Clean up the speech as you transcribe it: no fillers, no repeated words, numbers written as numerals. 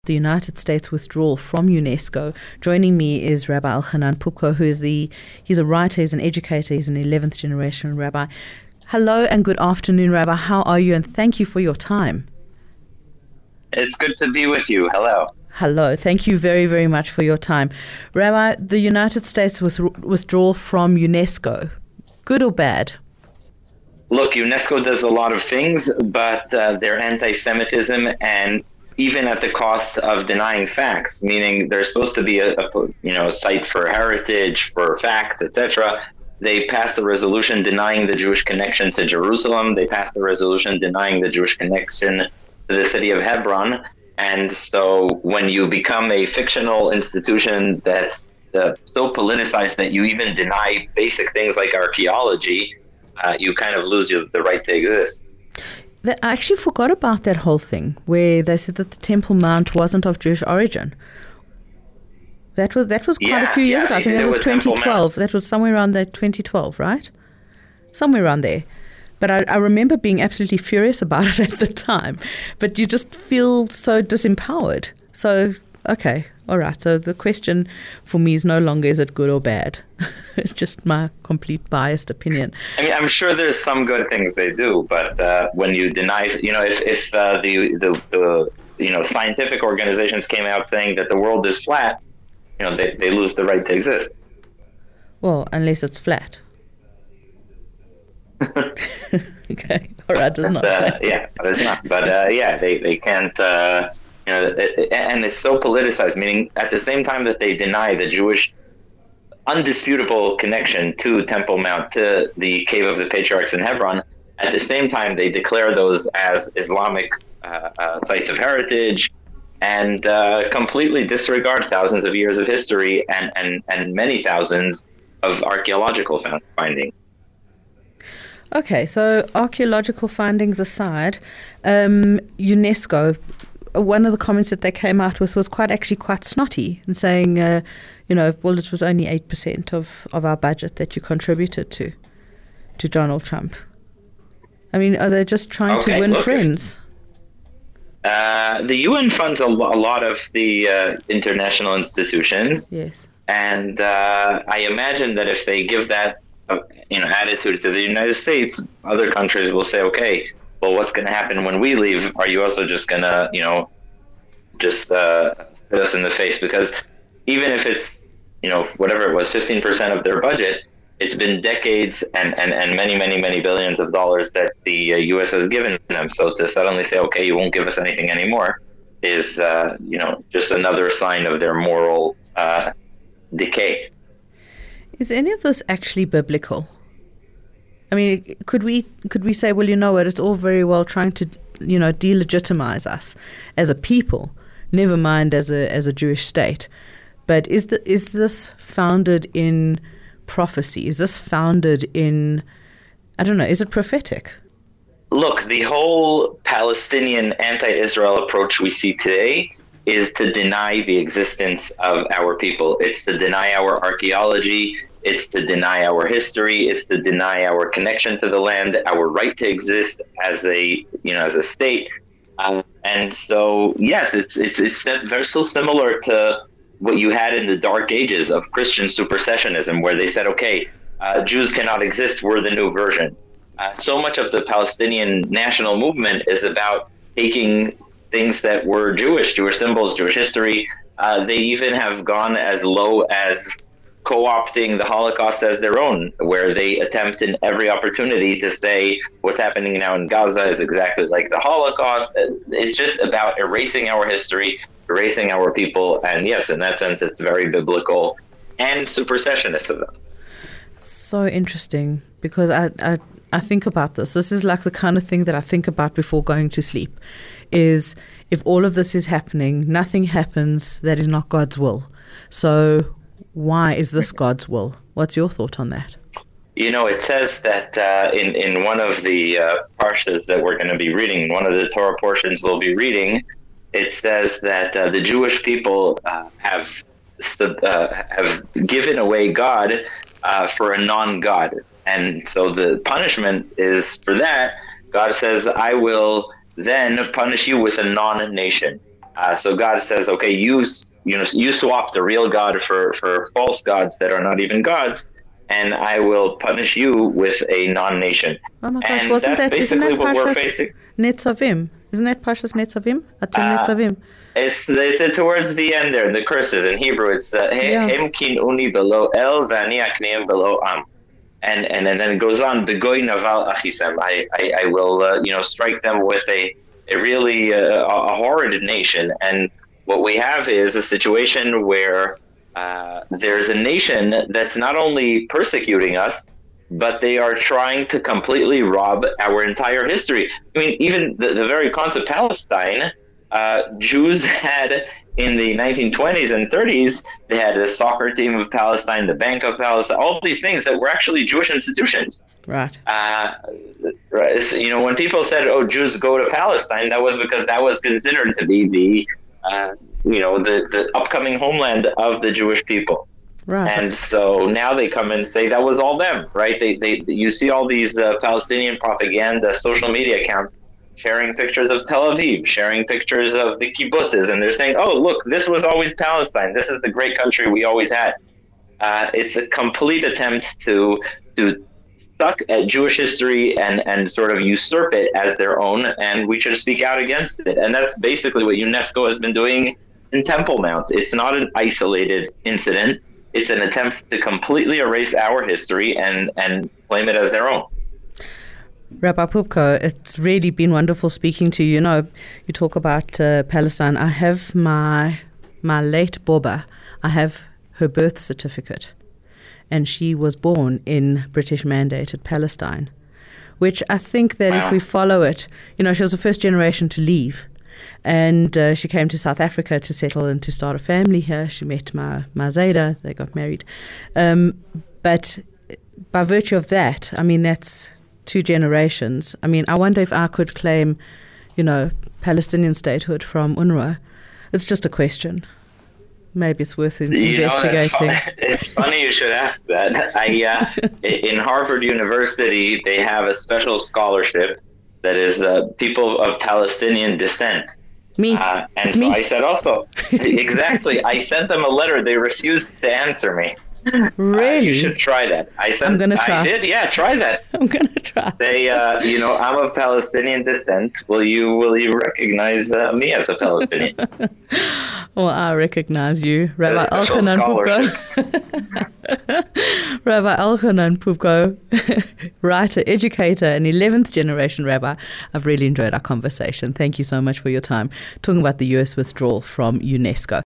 the United States withdrawal from UNESCO. Joining me is Rabbi Elchanan Pupko, he's a writer, he's an educator, he's an 11th generation rabbi. Hello and good afternoon, Rabbi. How are you? And thank you for your time. It's good to be with you. Hello. Hello. Thank you very, very much for your time. Rabbi, the United States withdrawal from UNESCO, good or bad? Look, UNESCO does a lot of things, but their anti-Semitism, and even at the cost of denying facts, meaning there's supposed to be a site for heritage, for facts, etc. They passed a resolution denying the Jewish connection to Jerusalem. They passed a resolution denying the Jewish connection to the city of Hebron. And so when you become a fictional institution that's so politicized that you even deny basic things like archaeology, you kind of lose the right to exist. I actually forgot about that whole thing where they said that the Temple Mount wasn't of Jewish origin. That was quite a few years ago. I think that was 2012. That was somewhere around there, 2012, right? Somewhere around there. But I remember being absolutely furious about it at the time. But you just feel so disempowered. So, okay, all right. So the question for me is no longer is it good or bad. It's just my complete biased opinion. I mean, I'm sure there's some good things they do, but when you deny, if the scientific organizations came out saying that the world is flat, they lose the right to exist. Well, unless it's flat. Okay, all right, it's not flat. Yeah, but it's not. But they can't. And it's so politicized. Meaning, at the same time that they deny the Jewish undisputable connection to Temple Mount, to the Cave of the Patriarchs in Hebron, at the same time they declare those as Islamic sites of heritage, and completely disregard thousands of years of history and many thousands of archaeological findings. Okay, so archaeological findings aside, UNESCO, one of the comments that they came out with was quite snotty and saying, it was only 8% of our budget that you contributed to Donald Trump. I mean, are they just trying to win friends? The UN funds a lot of the international institutions. Yes. And I imagine that if they give that attitude to the United States, other countries will say, okay, well, what's going to happen when we leave? Are you also just going to, just hit us in the face? Because even if it's, whatever it was, 15% of their budget, it's been decades and many, many, many billions of dollars that the U.S. has given them. So to suddenly say, okay, you won't give us anything anymore is, just another sign of their moral decay. Is any of this actually biblical? I mean, could we say, well, you know what, it's all very well trying to, delegitimize us as a people, never mind as a Jewish state. But is this founded in prophecy? Is this founded in, I don't know, is it prophetic? Look, the whole Palestinian anti-Israel approach we see today is to deny the existence of our people. It's to deny our archaeology. It's to deny our history. It's to deny our connection to the land, our right to exist as a state. And so, yes, it's very so similar to what you had in the dark ages of Christian supersessionism, where they said, okay, Jews cannot exist. We're the new version. So much of the Palestinian national movement is about taking things that were Jewish symbols, Jewish history. They even have gone as low as co-opting the Holocaust as their own, where they attempt in every opportunity to say what's happening now in Gaza is exactly like the Holocaust. It's just about erasing our history, erasing our people. And yes, in that sense, it's very biblical and supersessionist of them. So interesting, because I think about this. This is like the kind of thing that I think about before going to sleep, is if all of this is happening, nothing happens that is not God's will. So why is this God's will? What's your thought on that? It says that in one of the parshas that we're going to be reading, one of the Torah portions we'll be reading, it says that the Jewish people have given away God for a non-God. And so the punishment is for that. God says, I will then punish you with a non-nation. So God says, okay, you swap the real God for false gods that are not even gods, and I will punish you with a non-nation. Oh my gosh, isn't that Parshas Netzavim? Isn't that Parshas Netzavim? Atem Netzavim. It's towards the end there, the curses in Hebrew. It's Hem kinuni below el v'ani akneim below am. And then it goes on, Begoy naval achisem. I will strike them with a really a horrid nation. And what we have is a situation where there's a nation that's not only persecuting us, but they are trying to completely rob our entire history. I mean, even the very concept of Palestine, Jews had in the 1920s and 30s, they had the soccer team of Palestine, the Bank of Palestine, all of these things that were actually Jewish institutions. Right. When people said, "Oh, Jews go to Palestine," that was because that was considered to be the upcoming homeland of the Jewish people. Right. And so now they come and say that was all them, right? You see all these Palestinian propaganda social media accounts sharing pictures of Tel Aviv, sharing pictures of the kibbutzes, and they're saying, "Oh, look, this was always Palestine. This is the great country we always had." It's a complete attempt to suck at Jewish history and sort of usurp it as their own, and we should speak out against it. And that's basically what UNESCO has been doing in Temple Mount. It's not an isolated incident. It's an attempt to completely erase our history and claim it as their own. Rabbi Pupko, it's really been wonderful speaking to you. You talk about Palestine. I have my late Boba. I have her birth certificate, and she was born in British-mandated Palestine, which I think that if we follow it, she was the first generation to leave, and she came to South Africa to settle and to start a family here. She met my Zayda. They got married. But by virtue of that, that's 2 generations. I wonder if I could claim, Palestinian statehood from UNRWA. It's just a question. Maybe it's worth investigating. It's funny you should ask that. In Harvard University, they have a special scholarship that is people of Palestinian descent. Me. And so I said also, exactly. I sent them a letter. They refused to answer me. Really? You should try that. I'm going to try. I did, yeah, try that. I'm going to try. Say, I'm of Palestinian descent. Will you recognize me as a Palestinian? Well, I recognize you, Rabbi Elchanan Pupko. Rabbi Elchanan Pupko, writer, educator, and 11th generation rabbi. I've really enjoyed our conversation. Thank you so much for your time talking about the U.S. withdrawal from UNESCO.